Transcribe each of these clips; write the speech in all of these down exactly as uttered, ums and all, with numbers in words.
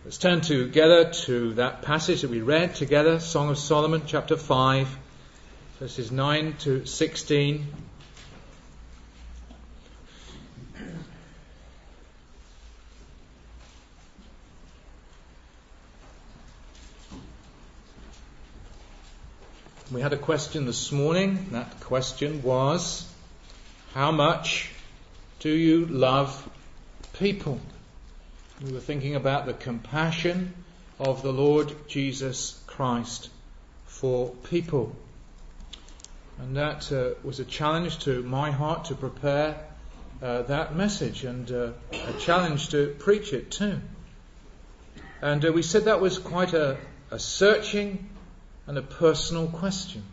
Let's turn together to that passage that we read together, Song of Solomon, chapter five, verses nine to sixteen. We had a question this morning. That question was, how much do you love people? We were thinking about the compassion of the Lord Jesus Christ for people. And that uh, was a challenge to my heart to prepare uh, that message, and uh, a challenge to preach it too. And uh, we said that was quite a, a searching and a personal question.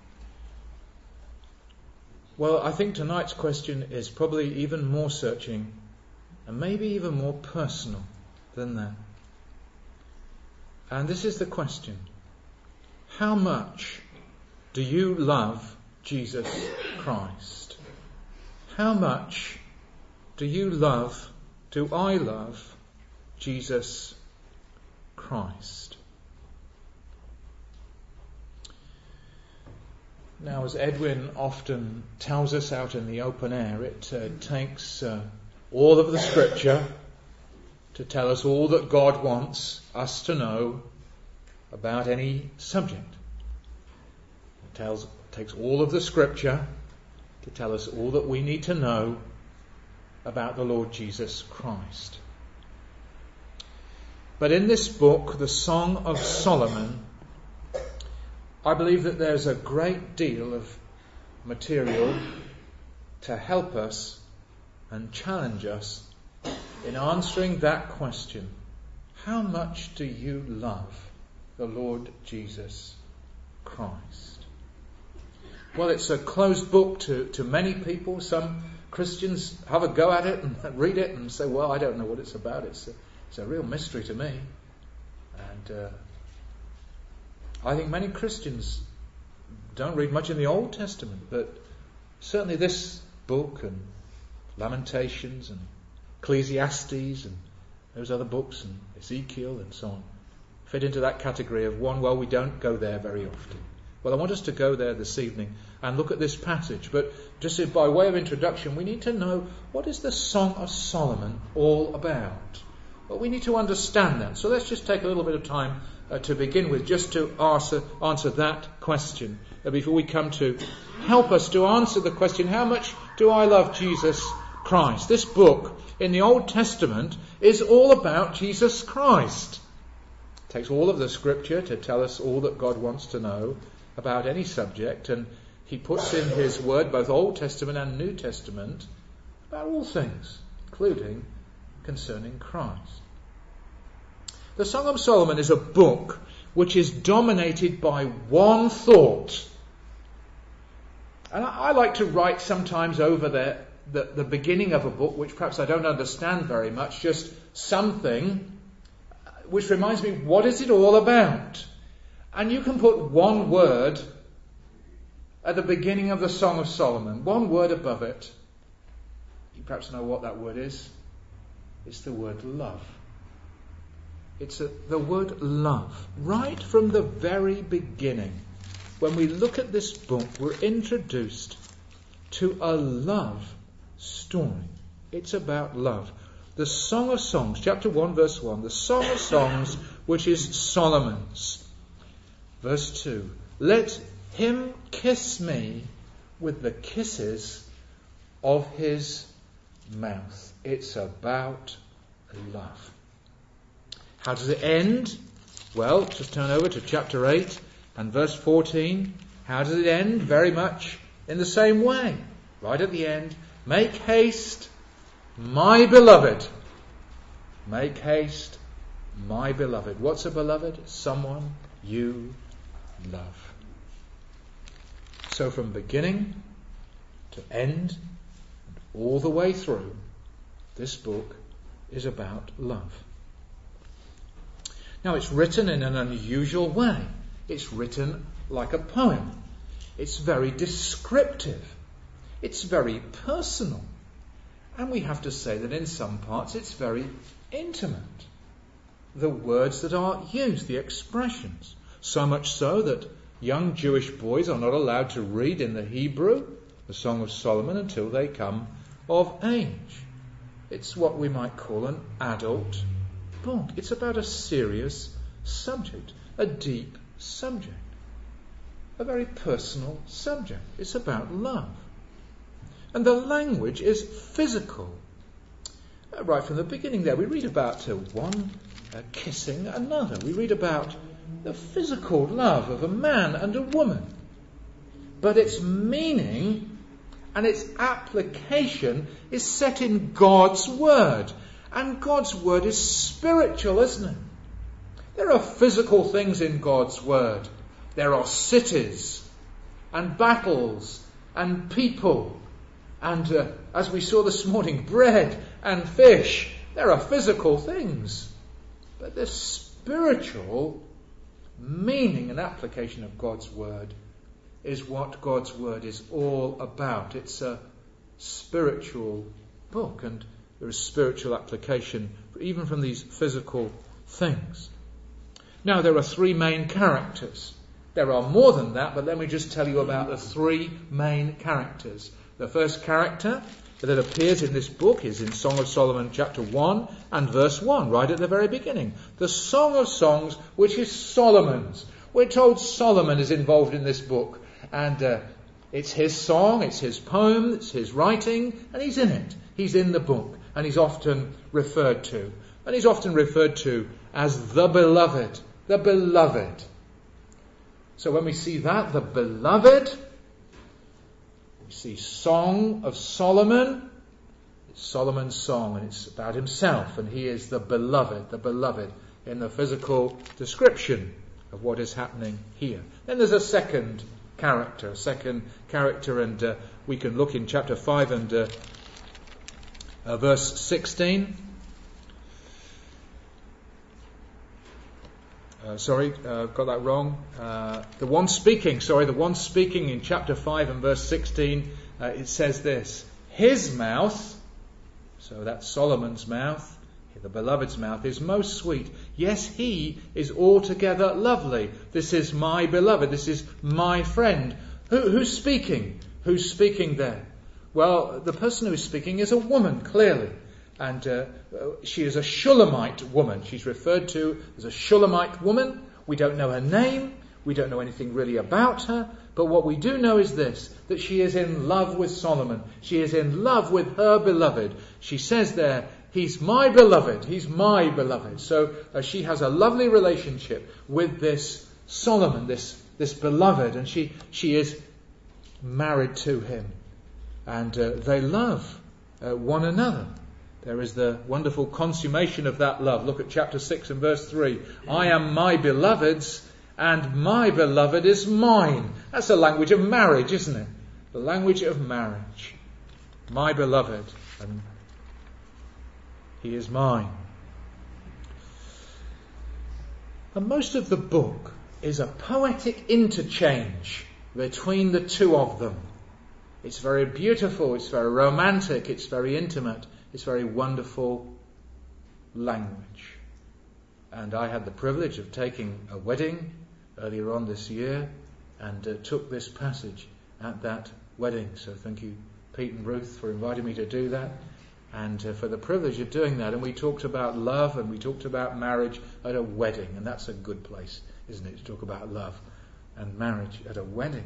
Well, I think tonight's question is probably even more searching and maybe even more personal than that. And this is the question: how much do you love Jesus Christ? How much do you love, do I love Jesus Christ? Now, as Edwin often tells us out in the open air, it uh, takes uh, all of the Scripture to tell us all that God wants us to know about any subject. It tells, it takes all of the Scripture to tell us all that we need to know about the Lord Jesus Christ. But in this book, the Song of Solomon, I believe that there's a great deal of material to help us and challenge us in answering that question: how much do you love the Lord Jesus Christ? Well, it's a closed book to, to many people. Some Christians have a go at it and read it and say, well, I don't know what it's about. It's a, it's a real mystery to me. And uh, I think many Christians don't read much in the Old Testament, but certainly this book and Lamentations and Ecclesiastes and those other books and Ezekiel and so on fit into that category of one, well, we don't go there very often. Well, I want us to go there this evening and look at this passage, but just by way of introduction, we need to know, what is the Song of Solomon all about? Well, we need to understand that. So let's just take a little bit of time uh, to begin with, just to answer, answer that question uh, before we come to help us to answer the question, how much do I love Jesus Christ? This book in the Old Testament is all about Jesus Christ. It takes all of the Scripture to tell us all that God wants to know about any subject, and he puts in his word, both Old Testament and New Testament, about all things, including concerning Christ. The Song of Solomon is a book which is dominated by one thought. And I, I like to write sometimes over the, the, the beginning of a book, which perhaps I don't understand very much, just something which reminds me, what is it all about? And you can put one word at the beginning of the Song of Solomon, one word above it. You perhaps know what that word is. It's the word love. It's a, the word love. Right from the very beginning, when we look at this book, we're introduced to a love story. It's about love. The Song of Songs, chapter one, verse one. The Song of Songs, which is Solomon's. Verse two. Let him kiss me with the kisses of his mouth. It's about love. How does it end? Well, just turn over to chapter eight and verse fourteen. How does it end? Very much in the same way. Right at the end, make haste, my beloved. Make haste, my beloved. What's a beloved? Someone you love. So from beginning to end, and all the way through, this book is about love. Now, it's written in an unusual way. It's written like a poem. It's very descriptive. It's very personal. And we have to say that in some parts it's very intimate. the words that are used, the expressions. So much so that young Jewish boys are not allowed to read in the Hebrew, the Song of Solomon, until they come of age. It's what we might call an adult book. It's about a serious subject, a deep subject, a very personal subject. It's about love. And the language is physical. Uh, right from the beginning there, we read about uh, one uh, kissing another. We read about the physical love of a man and a woman. But its meaning and its application is set in God's Word. And God's Word is spiritual, isn't it? There are physical things in God's Word. There are cities and battles and people and, uh, as we saw this morning, bread and fish. There are physical things. But the spiritual meaning and application of God's Word is what God's Word is all about. It's a spiritual book, and there is spiritual application even from these physical things. Now, there are three main characters. There are more than that, but let me just tell you about the three main characters. The first character that appears in this book is in Song of Solomon chapter one and verse one, right at the very beginning. The Song of Songs, which is Solomon's. We're told Solomon is involved in this book, and uh, it's his song, it's his poem, it's his writing, and he's in it. He's in the book, and he's often referred to. And he's often referred to as the beloved, the beloved. So when we see that, the beloved, we see Song of Solomon. It's Solomon's song, and it's about himself, and he is the beloved, the beloved in the physical description of what is happening here. Then there's a second character, a second character, and uh, we can look in chapter five and uh, uh, verse sixteen. Uh, sorry, uh, got that wrong. Uh, the one speaking, sorry, the one speaking in chapter five and verse sixteen, uh, it says this: his mouth, so that's Solomon's mouth, the beloved's mouth, is most sweet. Yes, he is altogether lovely. This is my beloved. This is my friend. Who, who's speaking? Who's speaking there? Well, the person who is speaking is a woman, clearly. And uh, she is a Shulamite woman. She's referred to as a Shulamite woman. We don't know her name. We don't know anything really about her. But what we do know is this, that she is in love with Solomon. She is in love with her beloved. She says there, he's my beloved. He's my beloved. So uh, she has a lovely relationship with this Solomon, this, this beloved. And she, she is married to him. And uh, they love uh, one another. There is the wonderful consummation of that love. Look at chapter six and verse three. I am my beloved's, and my beloved is mine. That's the language of marriage, isn't it? The language of marriage. My beloved, and he is mine. And most of the book is a poetic interchange between the two of them. It's very beautiful, it's very romantic, it's very intimate. It's very wonderful language. And I had the privilege of taking a wedding earlier on this year and uh, took this passage at that wedding. So thank you, Pete and Ruth, for inviting me to do that and uh, for the privilege of doing that. And we talked about love and we talked about marriage at a wedding. And that's a good place, isn't it, to talk about love and marriage at a wedding.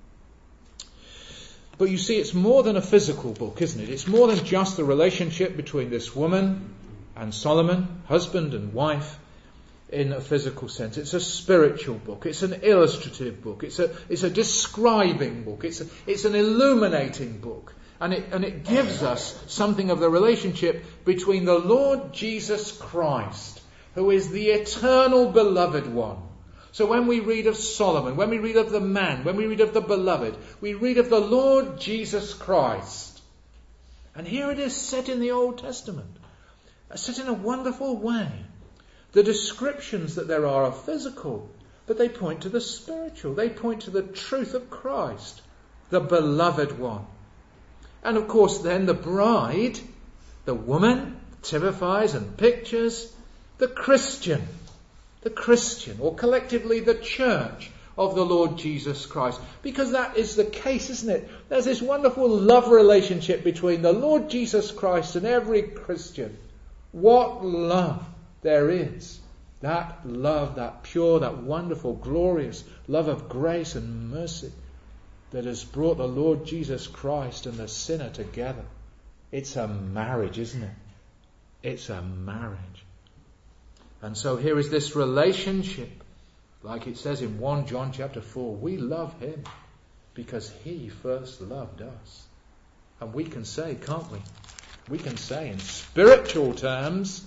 But you see, it's more than a physical book, isn't it? It's more than just the relationship between this woman and Solomon, husband and wife, in a physical sense. It's a spiritual book. It's an illustrative book. It's a it's a describing book. It's a, it's an illuminating book. And it and it gives us something of the relationship between the Lord Jesus Christ, who is the eternal beloved one. So when we read of Solomon, when we read of the man, when we read of the beloved, we read of the Lord Jesus Christ. And here it is set in the Old Testament, set in a wonderful way. The descriptions that there are are physical, but they point to the spiritual. They point to the truth of Christ, the beloved one. And of course then the bride, the woman, typifies and pictures the Christian, the Christian, or collectively the church of the Lord Jesus Christ. Because that is the case, isn't it? There's this wonderful love relationship between the Lord Jesus Christ and every Christian. What love there is. That love, that pure, that wonderful, glorious love of grace and mercy that has brought the Lord Jesus Christ and the sinner together. It's a marriage, isn't it? It's a marriage. And so here is this relationship. Like it says in First John chapter four, we love him because he first loved us. And we can say, can't we? We can say in spiritual terms,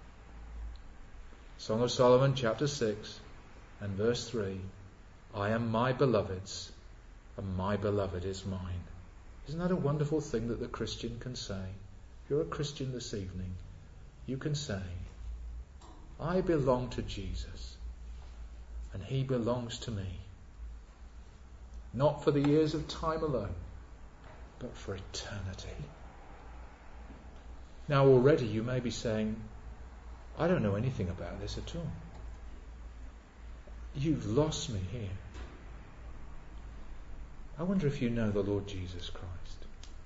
Song of Solomon chapter six and verse three, I am my beloved's and my beloved is mine. Isn't that a wonderful thing that the Christian can say? If you're a Christian this evening, you can say, I belong to Jesus and he belongs to me. Not for the years of time alone, but for eternity. Now already you may be saying, I don't know anything about this at all. You've lost me here. I wonder if you know the Lord Jesus Christ.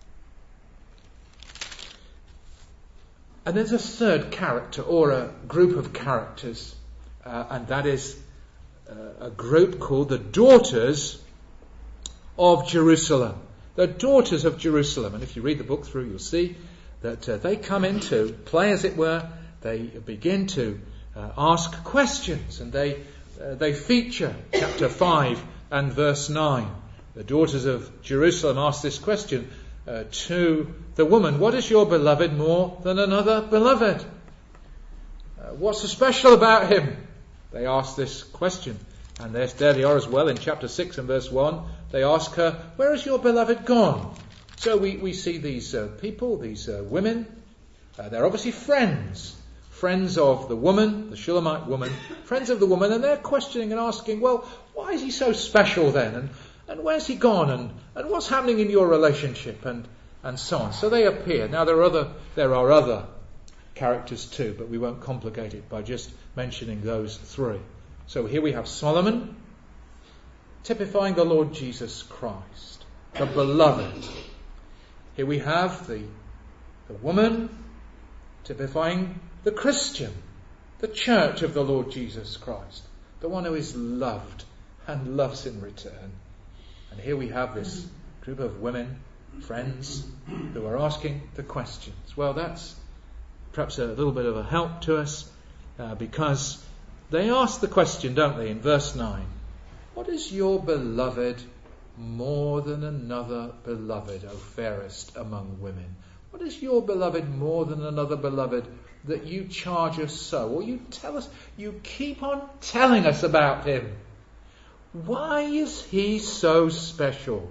And there's a third character, or a group of characters, uh, and that is uh, a group called the Daughters of Jerusalem. The Daughters of Jerusalem. And if you read the book through, you'll see that uh, they come into play, as it were. They begin to uh, ask questions, and they uh, they feature chapter five and verse nine. The daughters of Jerusalem ask this question uh, to the woman, what is your beloved more than another beloved? Uh, what's so special about him? They ask this question. And there they are as well in chapter six and verse one. They ask her, where is your beloved gone? So we, we see these uh, people, these uh, women, uh, they're obviously friends. Friends of the woman, the Shulamite woman, friends of the woman, and they're questioning and asking, well, why is he so special then? And And where's he gone? And, and what's happening in your relationship? And, and so on. So they appear. Now there are other there are other characters too, but we won't complicate it by just mentioning those three. So here we have Solomon, typifying the Lord Jesus Christ, the beloved. Here we have the, the woman, typifying the Christian, the church of the Lord Jesus Christ, the one who is loved and loves in return. And here we have this group of women, friends, who are asking the questions. Well, that's perhaps a little bit of a help to us, uh, because they ask the question, don't they, in verse nine. What is your beloved more than another beloved, O fairest among women? What is your beloved more than another beloved that you charge us so? Or you tell us, you keep on telling us about him. Why is he so special?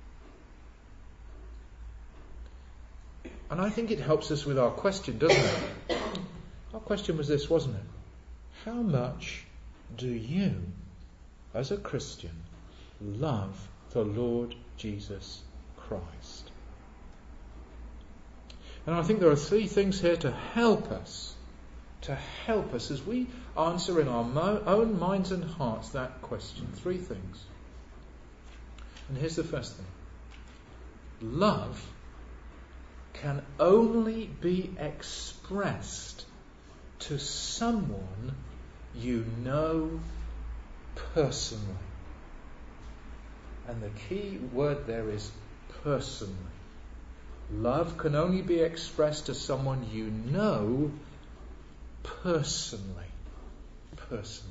And I think it helps us with our question, doesn't it? Our question was this, wasn't it? How much do you, as a Christian, love the Lord Jesus Christ? And I think there are three things here to help us, to help us as we answer in our mo- own minds and hearts that question. Three things. And here's the first thing. Love can only be expressed to someone you know personally. And the key word there is personally. Love can only be expressed to someone you know personally. Personally.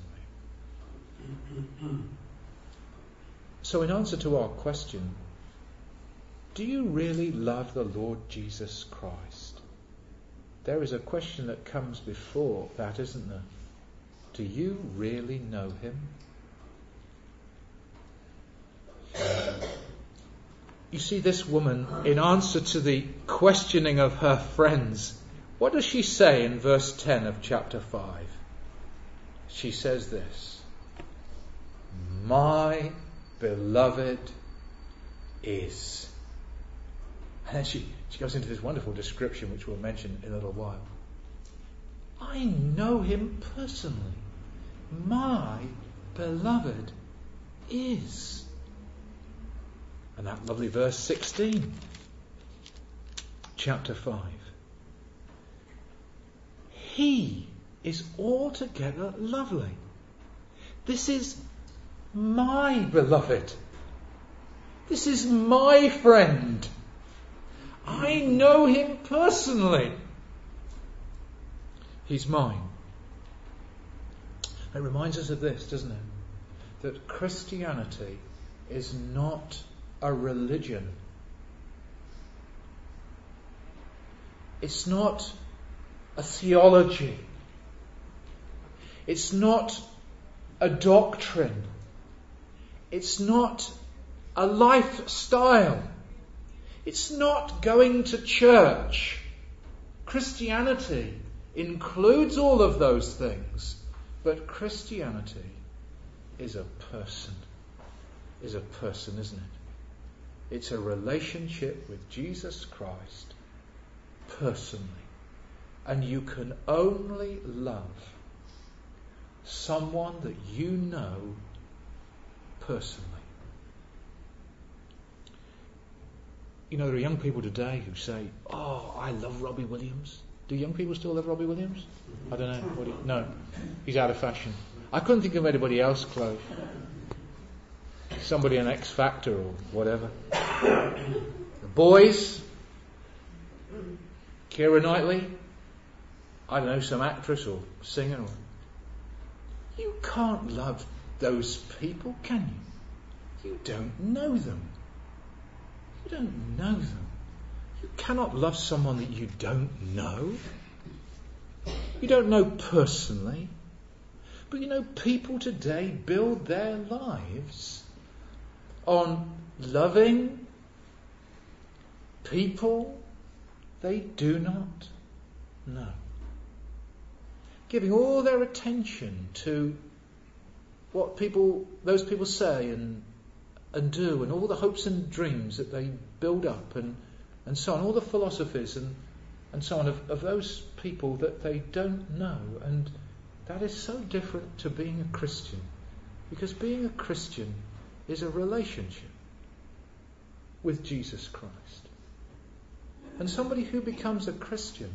So in answer to our question, do you really love the Lord Jesus Christ? There is a question that comes before that, isn't there? Do you really know him? You see, this woman, in answer to the questioning of her friends, what does she say in verse ten of chapter five? She says this: my beloved is. And then she, she goes into this wonderful description which we'll mention in a little while. I I know him personally. My beloved is. And that lovely verse sixteen, chapter five. He is altogether lovely. This is my beloved. This is my friend. I know him personally. He's mine. It reminds us of this, doesn't it? That Christianity is not a religion. It's not a theology. It's not a doctrine. It's not a lifestyle. It's not going to church. Christianity includes all of those things, but Christianity is a person. Is a person, isn't it? It's a relationship with Jesus Christ personally. And you can only love someone that you know personally. You know, there are young people today who say, oh, I love Robbie Williams. Do young people still love Robbie Williams? I don't know. What do you, no, he's out of fashion. I couldn't think of anybody else close. Somebody on X Factor or whatever. The boys, Keira Knightley, I don't know, some actress or singer. Or... You can't love those people, can you? You don't know them. You don't know them. You cannot love someone that you don't know. You don't know personally. But you know, people today build their lives on loving people they do not know. Giving all their attention to what people, those people say and and do, and all the hopes and dreams that they build up, and, and so on, all the philosophies and, and so on of, of those people that they don't know. And that is so different to being a Christian, because being a Christian is a relationship with Jesus Christ. And somebody who becomes a Christian,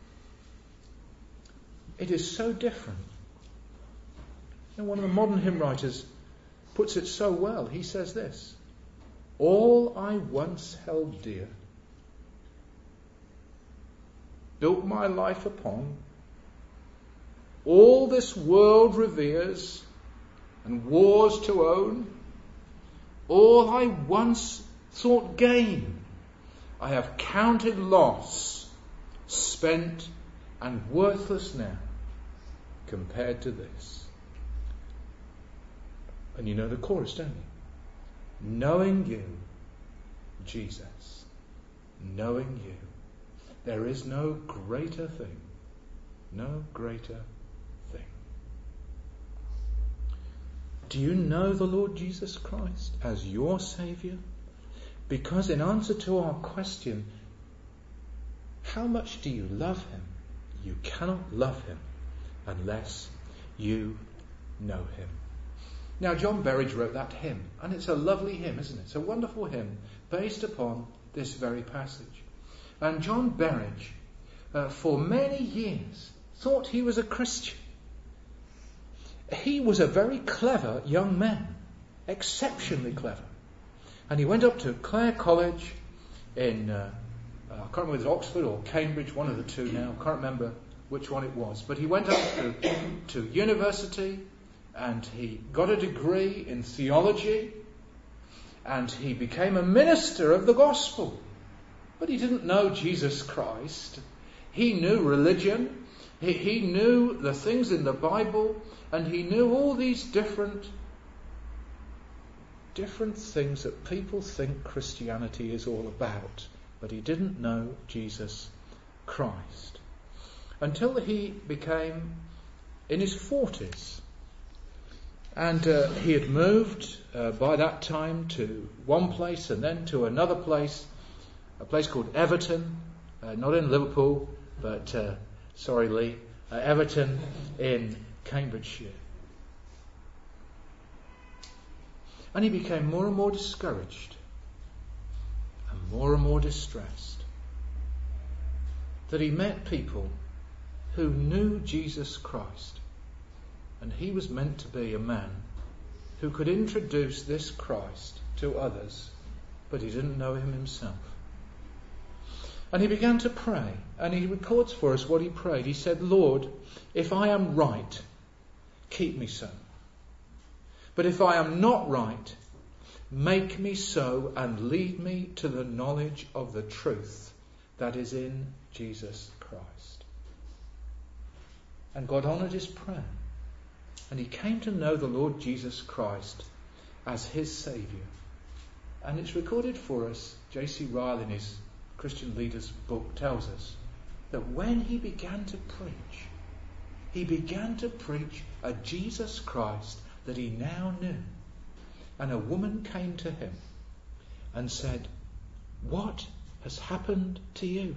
it is so different. And one of the modern hymn writers puts it so well. He says this: all I once held dear, built my life upon, all this world reveres and wars to own, all I once thought gain, I have counted loss, spent and worthless now, compared to this. And you know the chorus, don't you? Knowing you, Jesus, knowing you, there is no greater thing, no greater thing. Do you know the Lord Jesus Christ as your Saviour? Because in answer to our question, how much do you love him? You cannot love him unless you know him. Now, John Berridge wrote that hymn, and it's a lovely hymn, isn't it? It's a wonderful hymn based upon this very passage. And John Berridge, uh, for many years, thought he was a Christian. He was a very clever young man, exceptionally clever. And he went up to Clare College in, uh, uh, I can't remember whether it was Oxford or Cambridge, one of the two now, I can't remember which one it was. But he went up to, to university, and he got a degree in theology, and he became a minister of the gospel. But he didn't know Jesus Christ. He knew religion, he, he knew the things in the Bible, and he knew all these different different things that people think Christianity is all about. But he didn't know Jesus Christ until he became in his forties. And uh, he had moved uh, by that time to one place and then to another place, a place called Everton, uh, not in Liverpool, but uh, sorry Lee, at Everton in Cambridgeshire. And he became more and more discouraged and more and more distressed that he met people who knew Jesus Christ, and he was meant to be a man who could introduce this Christ to others, but he didn't know him himself. And he began to pray, and he records for us what he prayed. He said, Lord, if I am right, keep me so. But if I am not right, make me so and lead me to the knowledge of the truth that is in Jesus Christ. And God honoured his prayer. And he came to know the Lord Jesus Christ as his Saviour. And it's recorded for us, J C Ryle in his Christian Leaders book tells us, that when he began to preach, he began to preach a Jesus Christ that he now knew. And a woman came to him and said, what has happened to you?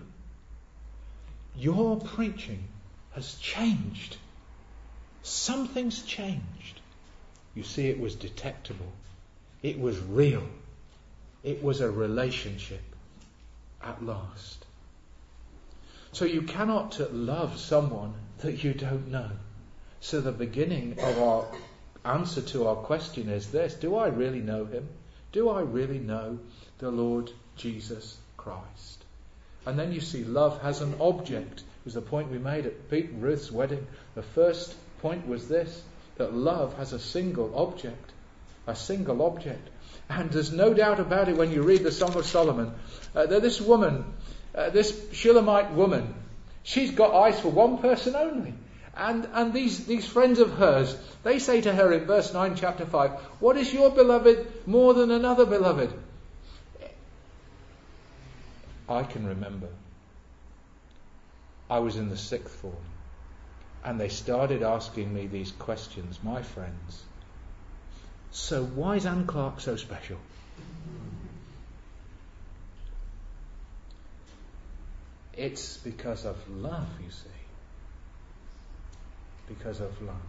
Your preaching has changed. Something's changed. You see, it was detectable. It was real. It was a relationship at last. So you cannot love someone that you don't know. So the beginning of our answer to our question is this: do I really know him? Do I really know the Lord Jesus Christ? And then you see love has an object. It was the point we made at Pete and Ruth's wedding. The first point was this, that love has a single object. A single object. And there's no doubt about it when you read the Song of Solomon, uh, that this woman, uh, this Shulamite woman, she's got eyes for one person only. And and these, these friends of hers, they say to her in verse nine, chapter five, what is your beloved more than another beloved? I can remember. I was in the sixth form. And they started asking me these questions, my friends. So why is Anne Clark so special? It's because of love, you see. Because of love.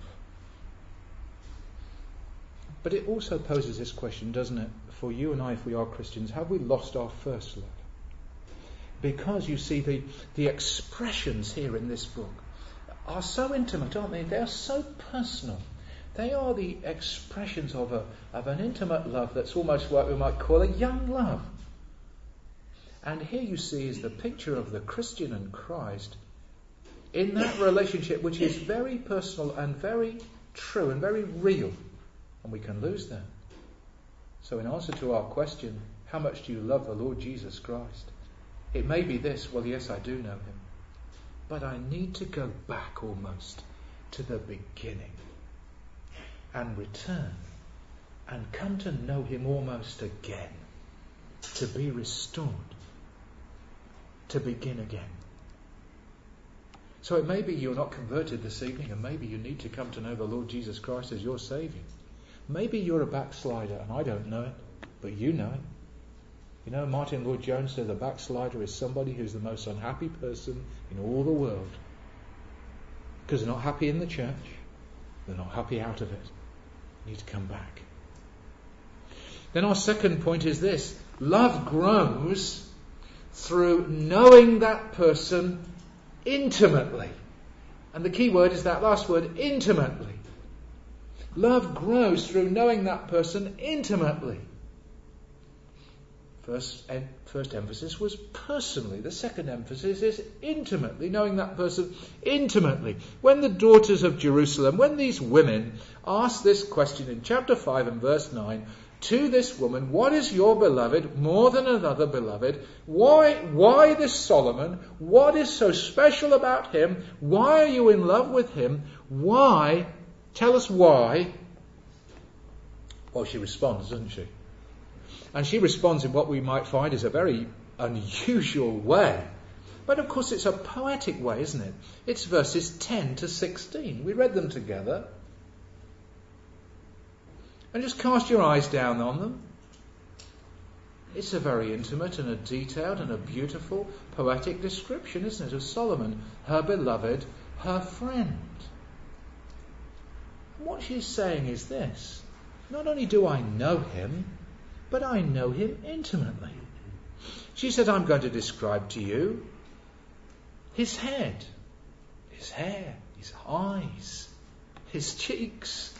But it also poses this question, doesn't it, for you and I, if we are Christians, have we lost our first love? Because you see the, the expressions here in this book are so intimate, aren't they? They are so personal. They are the expressions of a of an intimate love that's almost what we might call a young love. And here you see is the picture of the Christian and Christ in that relationship which is very personal and very true and very real. And we can lose that. So in answer to our question, how much do you love the Lord Jesus Christ? It may be this, well, yes, I do know him. But I need to go back almost to the beginning and return and come to know him almost again, to be restored, to begin again. So it may be you're not converted this evening, and maybe you need to come to know the Lord Jesus Christ as your Saviour. Maybe you're a backslider and I don't know it, but you know it. You know, Martin Lloyd-Jones said a backslider is somebody who's the most unhappy person in all the world. Because they're not happy in the church. They're not happy out of it. They need to come back. Then our second point is this. Love grows through knowing that person intimately. And the key word is that last word, intimately. Love grows through knowing that person intimately. First, first emphasis was personally. The second emphasis is intimately, knowing that person intimately. When the daughters of Jerusalem, when these women asked this question in chapter five and verse nine to this woman, what is your beloved more than another beloved? Why, why this Solomon? What is so special about him? Why are you in love with him? Why? Tell us why. Well, she responds, doesn't she? And she responds in what we might find is a very unusual way. But of course it's a poetic way, isn't it? It's verses ten to sixteen. We read them together. And just cast your eyes down on them. It's a very intimate and a detailed and a beautiful poetic description, isn't it, of Solomon, her beloved, her friend. And what she's saying is this: not only do I know him, but I know him intimately. She said, I'm going to describe to you his head, his hair, his eyes, his cheeks,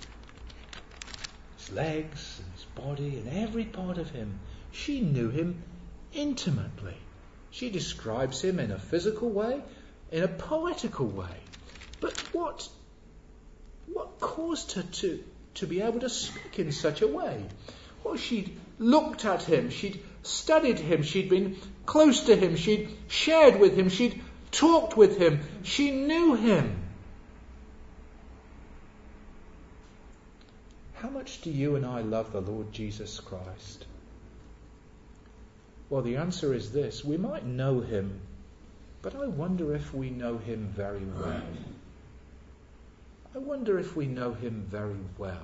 his legs and his body and every part of him. She knew him intimately. She describes him in a physical way, in a poetical way. But what, what caused her to, to be able to speak in such a way? Well, she'd looked at him, she'd studied him, she'd been close to him, she'd shared with him, she'd talked with him, she knew him. How much do you and I love the Lord Jesus Christ? Well, the answer is this: we might know him, but I wonder if we know him very well. I wonder if we know him very well.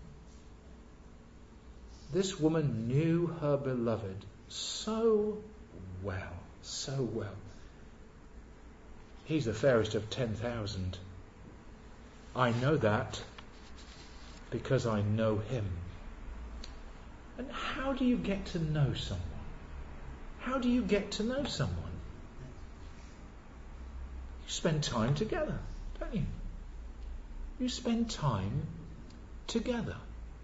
This woman knew her beloved so well, so well. He's the fairest of ten thousand. I know that because I know him. And how do you get to know someone? How do you get to know someone? You spend time together, don't you? You spend time together.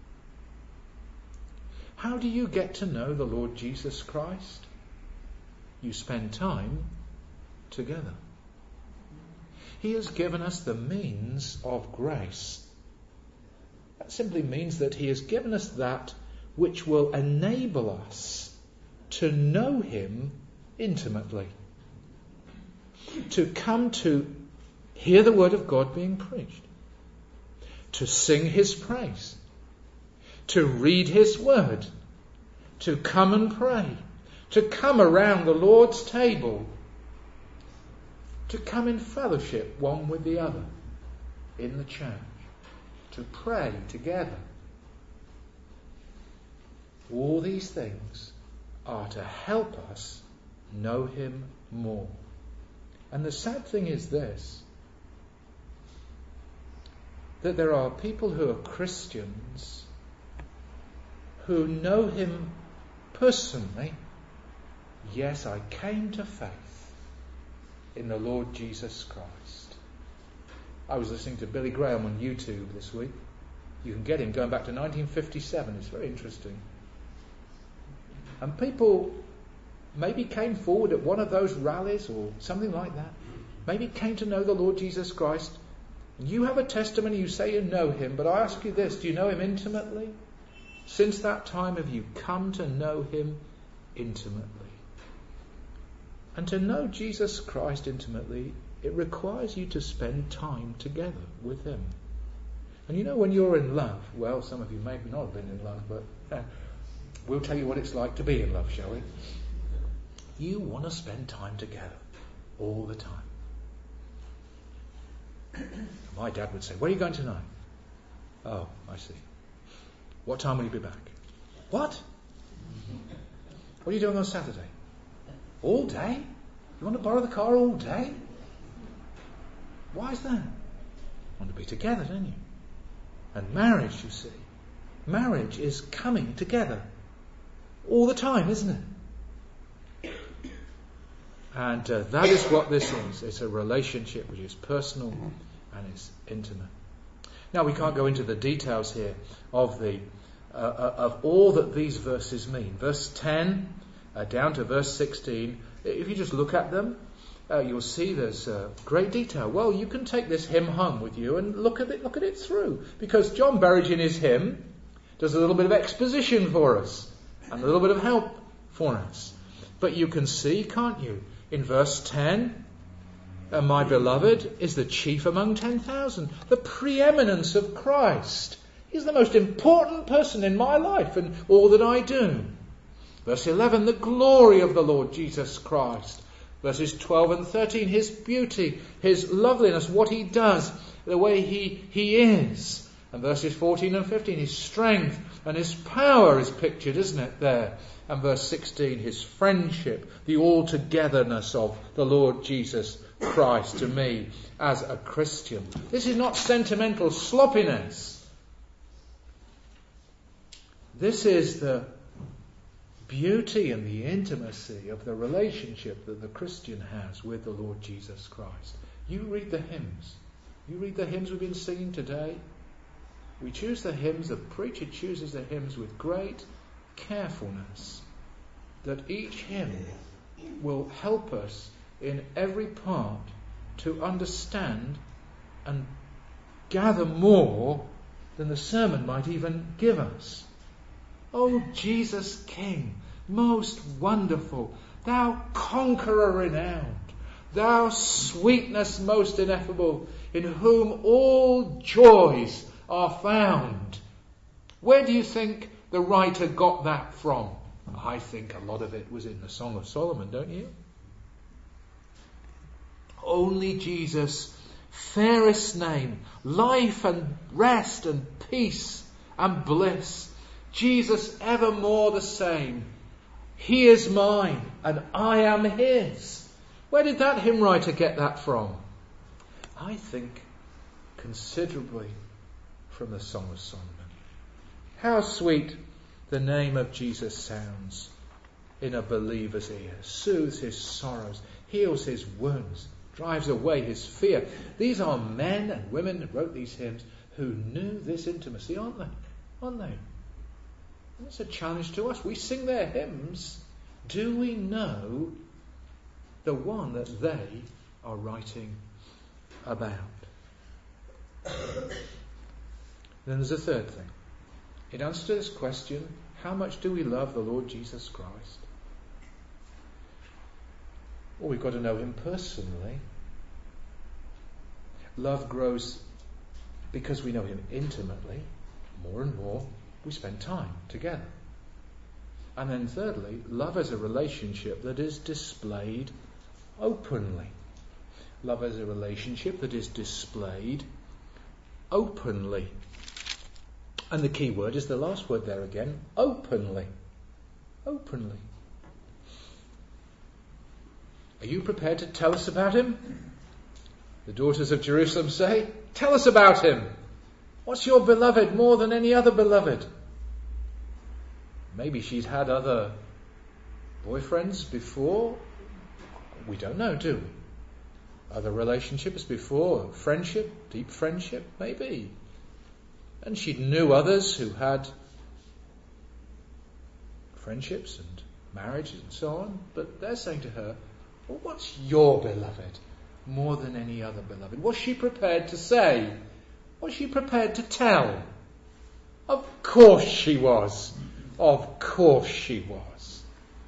How do you get to know the Lord Jesus Christ? You spend time together. He has given us the means of grace. That simply means that he has given us that which will enable us to know him intimately. To come to hear the word of God being preached. To sing his praise. To read his word. To come and pray. To come around the Lord's table. To come in fellowship one with the other in the church. To pray together. All these things are to help us know him more. And the sad thing is this: that there are people who are Christians who know him personally. Yes, I came to faith in the Lord Jesus Christ. I was listening to Billy Graham on YouTube this week. You can get him going back to nineteen fifty-seven. It's very interesting. And people maybe came forward at one of those rallies or something like that. Maybe came to know the Lord Jesus Christ. You have a testimony, you say you know him, but I ask you this: do you know him intimately? Since that time, have you come to know him intimately? And to know Jesus Christ intimately, it requires you to spend time together with him. And you know, when you're in love, well, some of you may not have been in love, but uh, we'll tell you what it's like to be in love, shall we? You want to spend time together all the time. My dad would say, where are you going tonight? Oh, I see. What time will you be back? What? What are you doing on Saturday? All day? You want to borrow the car all day? Why is that? You want to be together, don't you? And marriage, you see. Marriage is coming together all the time, isn't it? And uh, that is what this is. It's a relationship which is personal and is intimate. Now, we can't go into the details here of the uh, of all that these verses mean. Verse ten uh, down to verse sixteen. If you just look at them, uh, you'll see there's uh, great detail. Well, you can take this hymn home with you and look at it. Look at it through, because John Berridge in his hymn does a little bit of exposition for us and a little bit of help for us. But you can see, can't you, in verse ten, uh, my beloved is the chief among ten thousand. The preeminence of Christ. He's the most important person in my life and all that I do. Verse eleven, the glory of the Lord Jesus Christ. Verses twelve and thirteen, his beauty, his loveliness, what he does, the way he, he is. And verses fourteen and fifteen, his strength and his power is pictured, isn't it, there? And verse sixteen, his friendship, the altogether-ness of the Lord Jesus Christ to me as a Christian. This is not sentimental sloppiness. This is the beauty and the intimacy of the relationship that the Christian has with the Lord Jesus Christ. You read the hymns. You read the hymns we've been singing today. We choose the hymns, the preacher chooses the hymns with great carefulness, that each hymn will help us in every part to understand and gather more than the sermon might even give us. O Jesus King, most wonderful, thou conqueror renowned, thou sweetness most ineffable, in whom all joys are found. Where do you think the writer got that from? I think a lot of it was in the Song of Solomon, don't you? Only Jesus, fairest name, life and rest and peace and bliss. Jesus evermore the same. He is mine and I am his. Where did that hymn writer get that from? I think considerably from the Song of Solomon. How sweet the name of Jesus sounds in a believer's ear. Soothes his sorrows, heals his wounds, drives away his fear. These are men and women who wrote these hymns who knew this intimacy, aren't they? Aren't they? And it's a challenge to us. We sing their hymns. Do we know the one that they are writing about? Then there's a third thing. In answer to this question, how much do we love the Lord Jesus Christ? Well, we've got to know him personally. Love grows because we know him intimately. More and more, we spend time together. And then thirdly, love is a relationship that is displayed openly. Love is a relationship that is displayed openly. And the key word is the last word there again, openly. Openly. Are you prepared to tell us about him? The daughters of Jerusalem say, tell us about him. What's your beloved more than any other beloved? Maybe she's had other boyfriends before. We don't know, do we? Other relationships before, friendship, deep friendship, maybe. And she knew others who had friendships and marriages and so on. But they're saying to her, well, what's your beloved more than any other beloved? Was she prepared to say? Was she prepared to tell? Of course she was. Of course she was.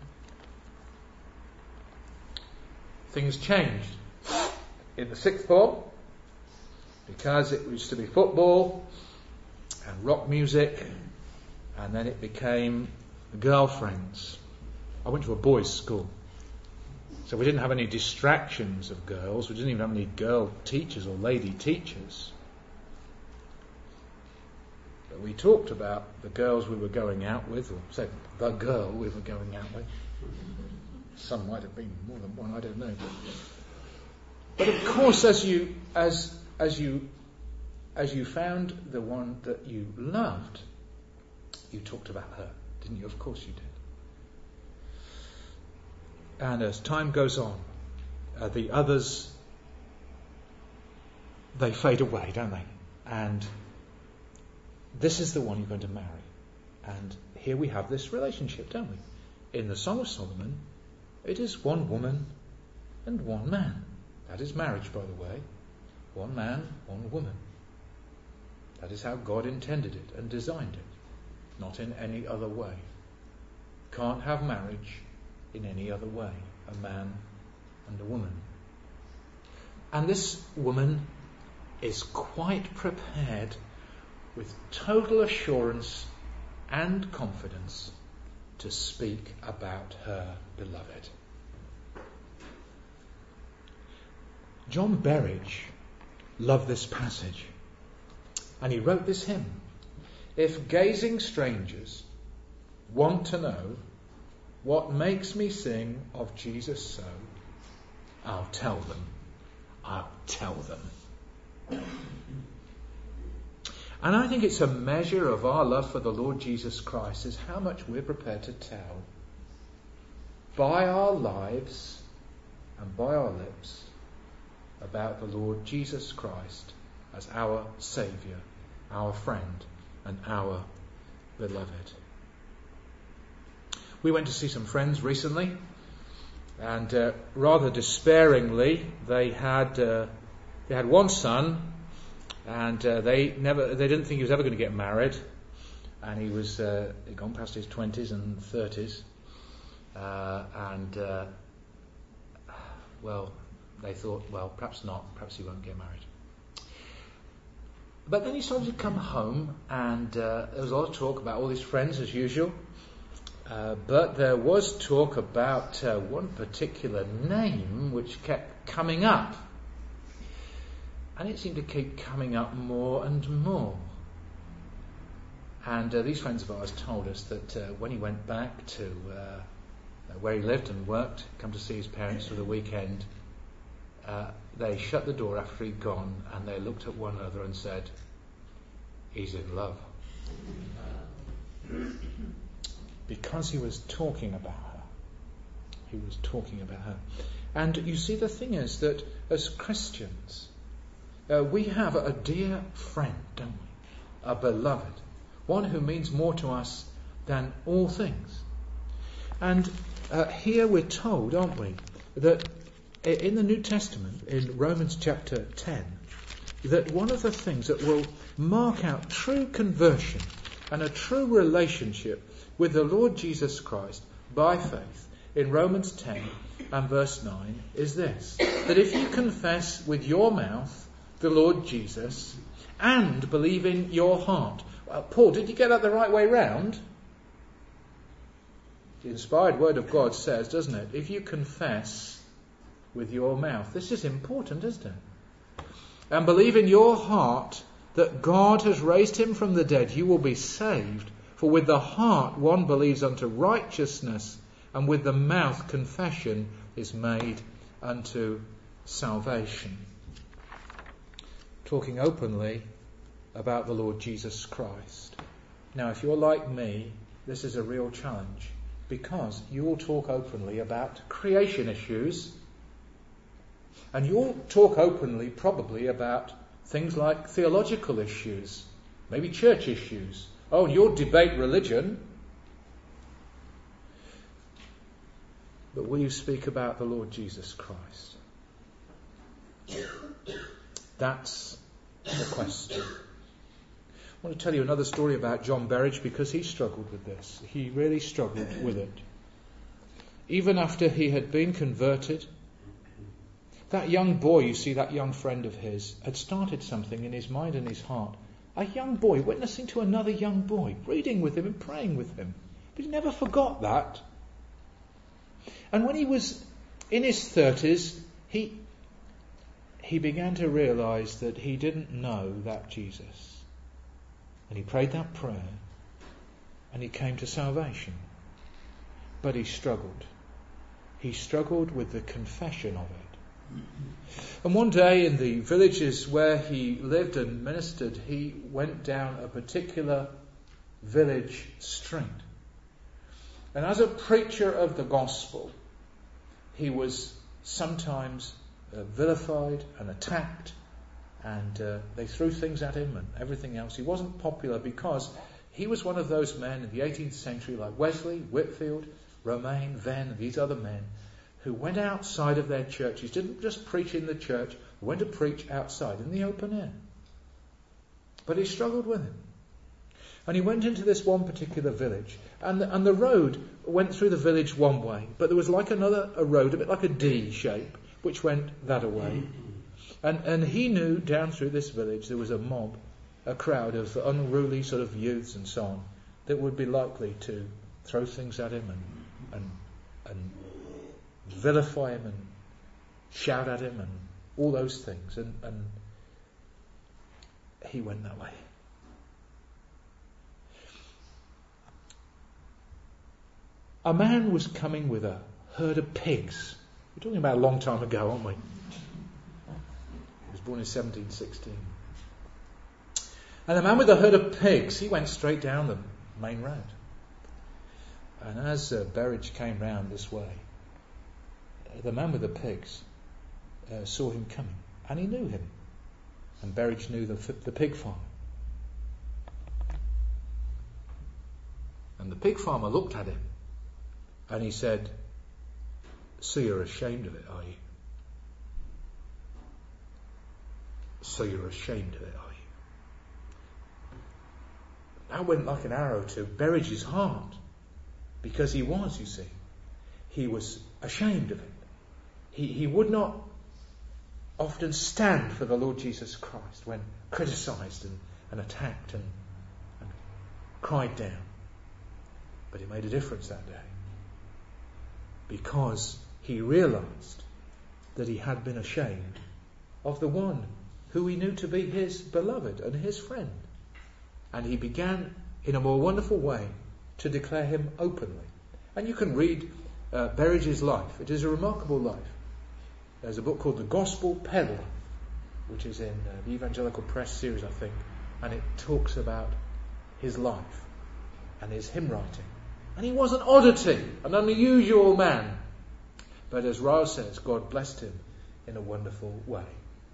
Things changed in the sixth form because it used to be football and rock music, and then it became girlfriends. I went to a boys' school, so we didn't have any distractions of girls. We didn't even have any girl teachers or lady teachers. But we talked about the girls we were going out with, or say the girl we were going out with. Some might have been more than one, I don't know. But of course, as you as as you as you found the one that you loved, you talked about her, didn't you? Of course you did. And as time goes on, uh, the others, they fade away, don't they? And this is the one you're going to marry. And here we have this relationship, don't we? In the Song of Solomon, it is one woman and one man. That is marriage, by the way. One man, one woman. That is how God intended it and designed it. Not in any other way. Can't have marriage in any other way. A man and a woman. And this woman is quite prepared with total assurance and confidence to speak about her beloved. John Berridge loved this passage, and he wrote this hymn. If gazing strangers want to know what makes me sing of Jesus so, I'll tell them I'll tell them. And I think it's a measure of our love for the Lord Jesus Christ is how much we're prepared to tell by our lives and by our lips about the Lord Jesus Christ as our Saviour, our friend, and our beloved. We went to see some friends recently, and uh, rather despairingly, they had uh, they had one son. And uh, they never, they didn't think he was ever going to get married, and he was uh, he'd gone past his twenties and thirties, uh, and uh, well, they thought, well, perhaps not, perhaps he won't get married. But then he started to come home, and uh, there was a lot of talk about all his friends as usual, uh, but there was talk about uh, one particular name which kept coming up. And it seemed to keep coming up more and more. And uh, these friends of ours told us that uh, when he went back to uh, where he lived and worked, come to see his parents for the weekend, uh, they shut the door after he'd gone, and they looked at one another and said, "He's in love." Because he was talking about her. He was talking about her. And you see, the thing is that as Christians, Uh, we have a dear friend, don't we? A beloved. One who means more to us than all things. And uh, here we're told, aren't we, that in the New Testament, in Romans chapter ten, that one of the things that will mark out true conversion and a true relationship with the Lord Jesus Christ by faith, in Romans ten and verse nine, is this: that if you confess with your mouth the Lord Jesus and believe in your heart. Well, Paul, did you get that the right way round? The inspired word of God says, doesn't it? If you confess with your mouth. This is important, isn't it? And believe in your heart that God has raised him from the dead, you will be saved. For with the heart one believes unto righteousness, and with the mouth confession is made unto salvation. Talking openly about the Lord Jesus Christ. Now, if you're like me, this is a real challenge, because you'll talk openly about creation issues, and you'll talk openly probably about things like theological issues, maybe church issues. Oh, and you'll debate religion. But will you speak about the Lord Jesus Christ? That's the question. I want to tell you another story about John Berridge, because he struggled with this. He really struggled with it. Even after he had been converted, that young boy, you see, that young friend of his, had started something in his mind and his heart. A young boy witnessing to another young boy, reading with him and praying with him. But he never forgot that. And when he was in his thirties, he he began to realise that he didn't know that Jesus. And he prayed that prayer, and he came to salvation. But he struggled. He struggled with the confession of it. And one day in the villages where he lived and ministered, he went down a particular village street. And as a preacher of the gospel, he was sometimes uh, vilified and attacked, and uh, they threw things at him and everything else. He wasn't popular because he was one of those men in the eighteenth century, like Wesley, Whitfield, Romaine, Venn, and these other men, who went outside of their churches, didn't just preach in the church, went to preach outside in the open air. But he struggled with it. And he went into this one particular village, and the, and the road went through the village one way, but there was like another a road, a bit like a D shape, which went that way. And and he knew down through this village there was a mob, a crowd of unruly sort of youths and so on, that would be likely to throw things at him and and and vilify him and shout at him and all those things. And, and he went that way. A man was coming with a herd of pigs. We're talking about a long time ago, aren't we? born in seventeen sixteen. And the man with the herd of pigs, he went straight down the main road. And as uh, Berridge came round this way, uh, the man with the pigs uh, saw him coming, and he knew him. And Berridge knew the, the pig farmer. And the pig farmer looked at him, and he said, "So you're ashamed of it, are you? So you're ashamed of it, are you?" That went like an arrow to Berridge's heart, because he was, you see, he was ashamed of it. He, he would not often stand for the Lord Jesus Christ when criticised and, and attacked and, and cried down. But it made a difference that day, because he realised that he had been ashamed of the one who he knew to be his beloved and his friend. And he began in a more wonderful way to declare him openly. And you can read uh, Berridge's life. It is a remarkable life. There's a book called The Gospel Peddler, which is in uh, the Evangelical Press series, I think. And it talks about his life and his hymn writing. And he was an oddity, an unusual man. But as Ryle says, God blessed him in a wonderful way.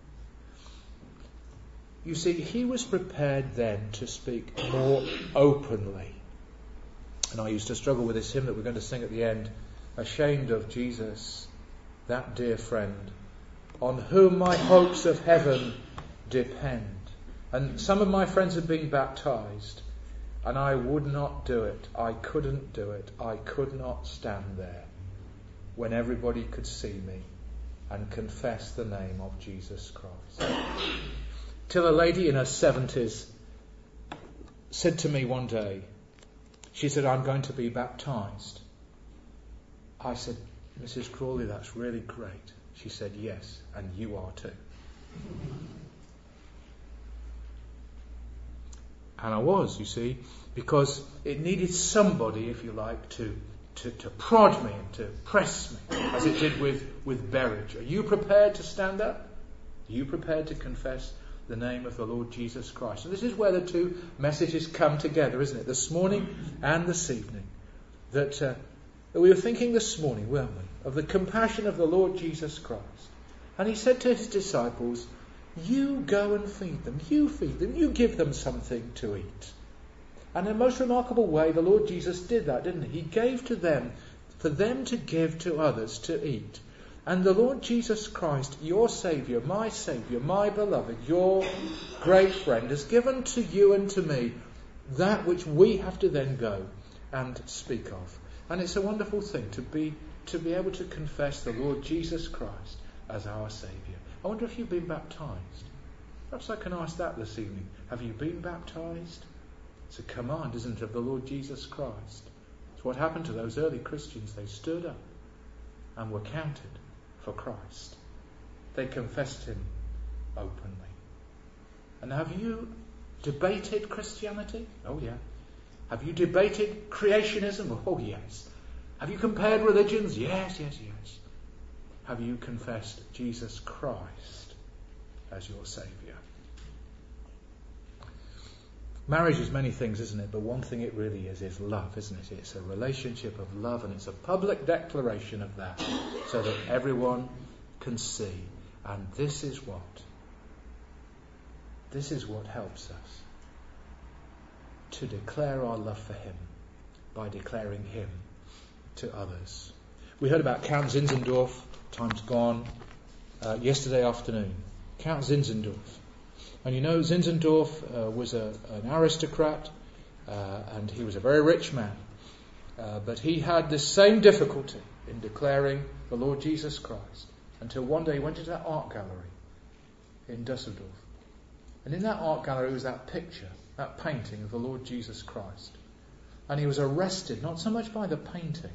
You see, he was prepared then to speak more openly. And I used to struggle with this hymn that we're going to sing at the end. Ashamed of Jesus, that dear friend, on whom my hopes of heaven depend. And some of my friends had been baptized, and I would not do it. I couldn't do it. I could not stand there when everybody could see me and confess the name of Jesus Christ. Till a lady in her seventies said to me one day, she said, "I'm going to be baptized." I said, "Missus Crawley, that's really great." She said, "Yes, and you are too." And I was, you see, because it needed somebody, if you like, to, to, to prod me and to press me, as it did with, with Berridge. Are you prepared to stand up? Are you prepared to confess the name of the Lord Jesus Christ? And this is where the two messages come together, isn't it? This morning and this evening. That, uh, that we were thinking this morning, weren't we, of the compassion of the Lord Jesus Christ. And he said to his disciples, "You go and feed them. You feed them. You give them something to eat." And in a most remarkable way, the Lord Jesus did that, didn't he? He gave to them, for them to give to others to eat. And the Lord Jesus Christ, your Saviour, my Saviour, my beloved, your great friend, has given to you and to me that which we have to then go and speak of. And it's a wonderful thing to be to be able to confess the Lord Jesus Christ as our Saviour. I wonder if you've been baptised. Perhaps I can ask that this evening. Have you been baptised? It's a command, isn't it, of the Lord Jesus Christ. It's what happened to those early Christians. They stood up and were counted for Christ. They confessed him openly. And have you debated Christianity? Oh yeah. Have you debated creationism? Oh yes. Have you compared religions? Yes, yes, yes. Have you confessed Jesus Christ as your Saviour? Marriage is many things, isn't it? But one thing it really is, is love, isn't it? It's a relationship of love, and it's a public declaration of that, so that everyone can see. And this is what, this is what helps us to declare our love for him, by declaring him to others. We heard about Count Zinzendorf, time's gone, uh, yesterday afternoon. Count Zinzendorf. And you know, Zinzendorf uh, was a, an aristocrat, uh, and he was a very rich man. Uh, but he had this same difficulty in declaring the Lord Jesus Christ, until one day he went into that art gallery in Dusseldorf. And in that art gallery was that picture, that painting of the Lord Jesus Christ. And he was arrested, not so much by the painting,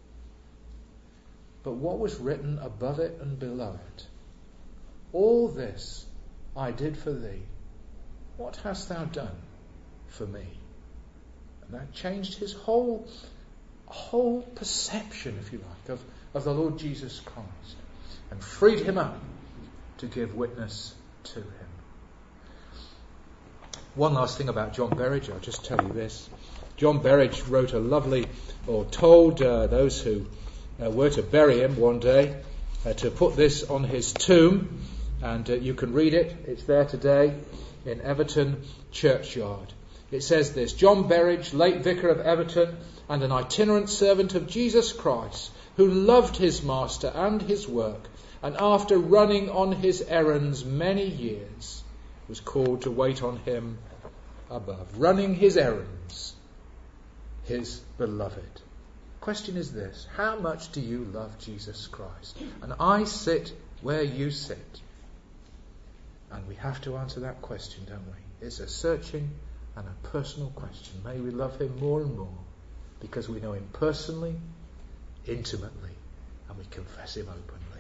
but what was written above it and below it. All this I did for thee. What hast thou done for me? And that changed his whole whole perception, if you like, of, of the Lord Jesus Christ, and freed him up to give witness to him. One last thing about John Berridge, I'll just tell you this. John Berridge wrote a lovely, or told uh, those who uh, were to bury him one day uh, to put this on his tomb, and uh, you can read it. It's there today in Everton churchyard. It says this: John Berridge, late vicar of Everton and an itinerant servant of Jesus Christ, who loved his master and his work, and after running on his errands many years, was called to wait on him above. Running his errands, his beloved. Question is this: how much do you love Jesus Christ? And I sit where you sit. And we have to answer that question, don't we? It's a searching and a personal question. May we love him more and more because we know him personally, intimately, and we confess him openly.